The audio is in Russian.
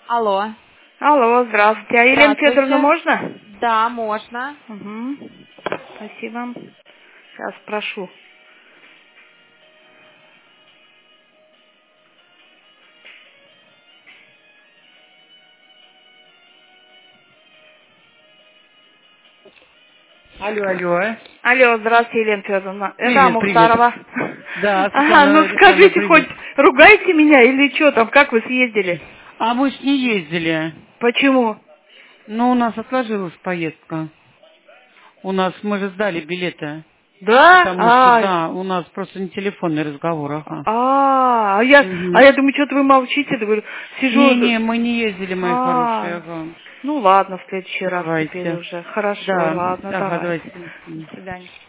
Алло. Алло, здравствуйте. А Елена Здравствуйте. Федоровна можно? Да, можно. Угу. Спасибо. Сейчас спрошу. Алло. Алло, здравствуйте, Елена Федоровна. Это Привет. Мухтарова. Да, Ага, ну Светлана, скажите, хоть привет. ругаете меня или что там, как вы съездили? А мы ж не ездили. Почему? Но у нас отложилась поездка. Мы же сдали билеты. Да? Потому что, да, у нас просто не телефонный разговор, ага. Я думаю, что-то вы молчите, да говорю, сижу. Не, мы не ездили, мои хорошие, А, ага. ну ладно, в следующий раз теперь Давайте. уже. Хорошо, Да, ладно, ага, давайте. давайте. До свидания.